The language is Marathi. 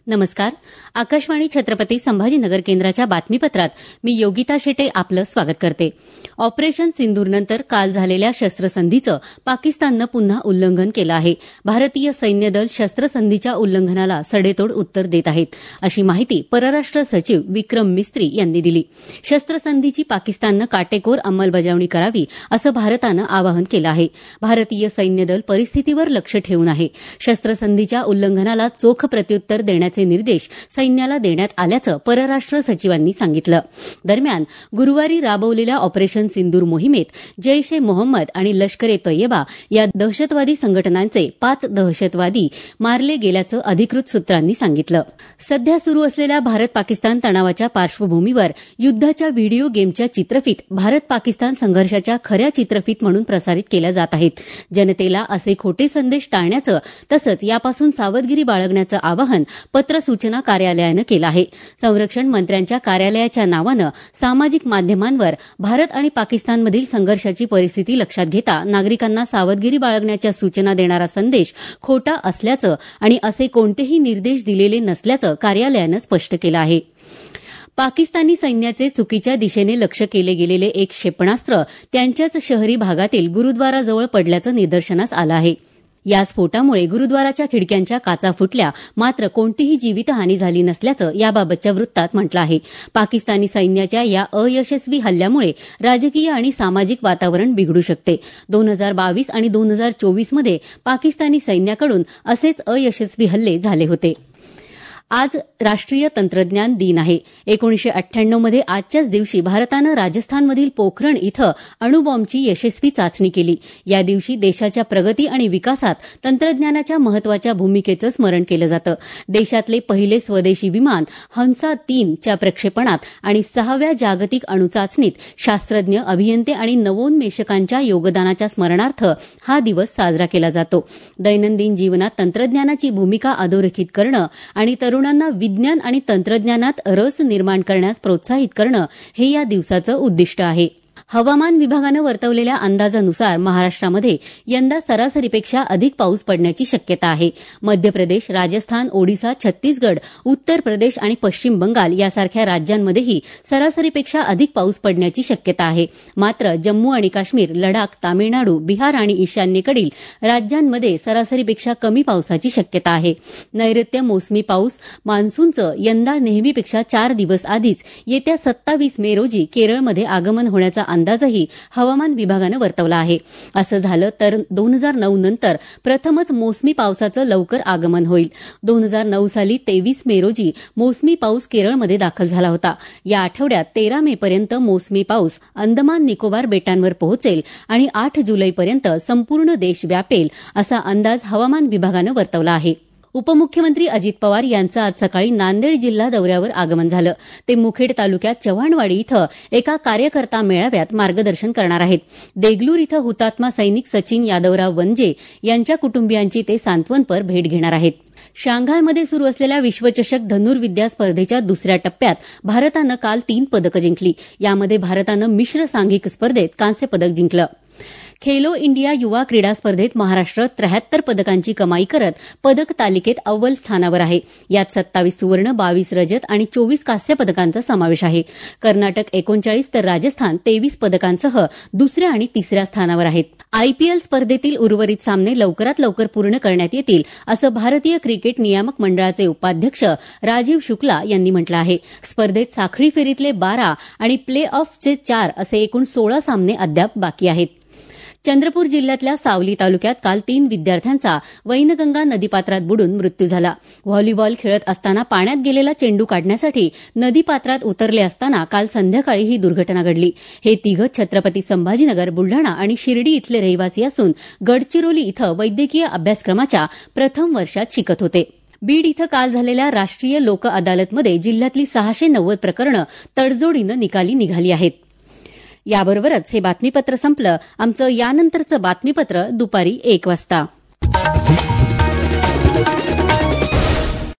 नमस्कार. आकाशवाणी छत्रपती संभाजीनगर केंद्राच्या बातमीपत्रात मी योगिता शेटे आपलं स्वागत करते. ऑपरेशन सिंदूरनंतर काल झालेल्या शस्त्रसंधीचं पाकिस्ताननं पुन्हा उल्लंघन केलं आहे. भारतीय सैन्य दल शस्त्रसंधीच्या उल्लंघनाला सडेतोड उत्तर देत आहेत, अशी माहिती परराष्ट्र सचिव विक्रम मिस्त्री यांनी दिली. शस्त्रसंधीची पाकिस्ताननं काटेकोर अंमलबजावणी करावी, असं भारतानं आवाहन केलं आहे. भारतीय सैन्य दल परिस्थितीवर लक्ष ठेवून आहे. शस्त्रसंधीच्या उल्लंघनाला चोख प्रत्युत्तर देण्याचे निर्देश सैन्याला देण्यात आल्याचं परराष्ट्र सचिवांनी सांगितलं. दरम्यान गुरुवारी राबवलेल्या ऑपरेशन सिंदूर मोहिमेत जैश ए मोहम्मद आणि लष्कर ए तय्यबा या दहशतवादी संघटनांचे 5 दहशतवादी मारले गेल्याचं अधिकृत सूत्रांनी सांगितलं. सध्या सुरू असलेल्या भारत पाकिस्तान तणावाच्या पार्श्वभूमीवर युद्धाच्या व्हिडिओ गेमच्या चित्रफीत भारत पाकिस्तान संघर्षाच्या खऱ्या चित्रफीत म्हणून प्रसारित केल्या जात आहेत. जनतेला असे खोटे संदेश टाळण्याचं तसंच यापासून सावधगिरी बाळगण्याचं आवाहन पत्र सूचना कार्यालयानं केलं आहे. संरक्षण मंत्र्यांच्या कार्यालयाच्या नावानं सामाजिक माध्यमांवर भारत आणि पाकिस्तानमधील संघर्षाची परिस्थिती लक्षात घेता नागरिकांना सावधगिरी बाळगण्याच्या सूचना देणारा संदेश खोटा असल्याचं आणि असे कोणतेही निर्देश दिलेले नसल्याचं कार्यालयानं स्पष्ट केलं आहे. पाकिस्तानी सैन्याचे चुकीच्या दिशेने लक्ष्य केले गेलेले एक क्षेपणास्त्र त्यांच्याच शहरी भागातील गुरुद्वाराजवळ पडल्याचं निदर्शनास आलं आहे. या स्फोटामुळे गुरुद्वाराच्या खिडक्यांच्या काचा फुटल्या, मात्र कोणतीही जीवितहानी झाली नसल्याचं याबाबतच्या वृत्तात म्हटलं आहे. पाकिस्तानी सैन्याच्या या अयशस्वी हल्ल्यामुळे राजकीय आणि सामाजिक वातावरण बिघडू शकते. 2022 आणि 2024 मध्ये पाकिस्तानी सैन्याकडून असेच अयशस्वी हल्ले झाले होते. आज राष्ट्रीय तंत्रज्ञान दिन आहे. 1998 मध्ये आजच्याच दिवशी भारतानं राजस्थानमधील पोखरण इथं अणुबॉम्बची यशस्वी चाचणी केली. या दिवशी देशाच्या प्रगती आणि विकासात तंत्रज्ञानाच्या महत्वाच्या भूमिकेचं स्मरण केलं जातं. देशातले पहिले स्वदेशी विमान हंसा-3 च्या प्रक्षेपणात आणि 6व्या जागतिक अणुचाचणीत शास्त्रज्ञ, अभियंते आणि नवोन्मेषकांच्या योगदानाच्या स्मरणार्थ हा दिवस साजरा केला जातो. दैनंदिन जीवनात तंत्रज्ञानाची भूमिका अधोरेखित करणं आणि तरुणांना विज्ञान आणि तंत्रज्ञानात रस निर्माण करण्यास प्रोत्साहित करणं हे या दिवसाचं उद्दिष्ट आहे. हवामान विभागानं वर्तवलेल्या अंदाजानुसार महाराष्ट्रामध्ये यंदा सरासरीपेक्षा अधिक पाऊस पडण्याची शक्यता आहे. मध्य प्रदेश, राजस्थान, ओडिशा, छत्तीसगड, उत्तर प्रदेश आणि पश्चिम बंगाल यासारख्या राज्यांमध्येही सरासरीपेक्षा अधिक पाऊस पडण्याची शक्यता आहे. मात्र जम्मू आणि काश्मीर, लडाख, तामिळनाडू, बिहार आणि ईशान्येकडील राज्यांमध्ये सरासरीपेक्षा कमी पावसाची शक्यता आहे. नैऋत्य मोसमी पाऊस मान्सूनचं यंदा नेहमीपेक्षा 4 दिवस आधीच येत्या 27 मे रोजी केरळमध्ये आगमन होण्याचा अंदाजही हवामान विभागानं वर्तवला आहे. असं झालं तर 2009 नंतर प्रथमच मोसमी पावसाचं लवकर आगमन होईल. 2009 साली 23 मे रोजी मोसमी पाऊस केरळमध्ये दाखल झाला होता. या आठवड्यात 13 मे पर्यंत मोसमी पाऊस अंदमान निकोबार बेटांवर पोहोचेल आणि 8 जुलैपर्यंत संपूर्ण देश व्यापेल, असा अंदाज हवामान विभागानं वर्तवला आहे. उपमुख्यमंत्री अजित पवार यांचं आज सकाळी नांदेड जिल्हा दौऱ्यावर आगमन झालं. ते मुखेड तालुक्यात चव्हाणवाडी इथं एका कार्यकर्ता मेळाव्यात मार्गदर्शन करणार आहेत. देगलूर इथं हुतात्मा सैनिक सचिन यादवराव वंजे यांच्या कुटुंबियांची ते सांत्वनपर भेट घेणार आहेत. शांघायमध्ये सुरू असलेल्या विश्वचषक धनुर्विद्या स्पर्धेच्या दुसऱ्या टप्प्यात भारतानं काल 3 पदकं जिंकली. यामध्ये भारतानं मिश्र सांघिक स्पर्धेत कांस्य पदक जिंकलं. खेलो इंडिया युवा क्रीडा स्पर्धेत महाराष्ट्र 73 पदकांची कमाई करत पदक तालिकेत अव्वल स्थानावर आहे. यात 27 सुवर्ण, 22 रजत आणि 24 कांस्य पदकांचा समावेश आहे. कर्नाटक 39 तर राजस्थान 23 पदकांसह दुसऱ्या आणि तिसऱ्या स्थानावर आहेत. आयपीएल स्पर्धेतील उर्वरित सामने लवकरात लवकर पूर्ण करण्यात येतील, असं भारतीय क्रिकेट नियामक मंडळाचे उपाध्यक्ष राजीव शुक्ला यांनी म्हटलं आहे. स्पर्धेत साखळी फेरीतले 12 आणि प्ले ऑफचे 4 असे एकूण 16 सामने अद्याप बाकी आहेत. चंद्रपूर जिल्ह्यातल्या सावली तालुक्यात काल 3 विद्यार्थ्यांचा वैनगंगा नदीपात्रात बुडून मृत्यू झाला. व्हॉलीबॉल खेळत असताना पाण्यात गेलेला चेंडू काढण्यासाठी नदीपात्रात उतरले असताना काल संध्याकाळी ही दुर्घटना घडली. हे तिघं छत्रपती संभाजीनगर, बुलढाणा आणि शिर्डी इथले रहिवासी असून गडचिरोली इथं वैद्यकीय अभ्यासक्रमाच्या प्रथम वर्षात शिकत होते. बीड इथं काल झालेल्या राष्ट्रीय लोक अदालतमध्ये जिल्ह्यातली 690 प्रकरणं तडजोडीनं निकाली निघाली आहेत. याबरोबरच हे बातमीपत्र संपलं. आमचं यानंतरचं बातमीपत्र दुपारी 1 वाजता.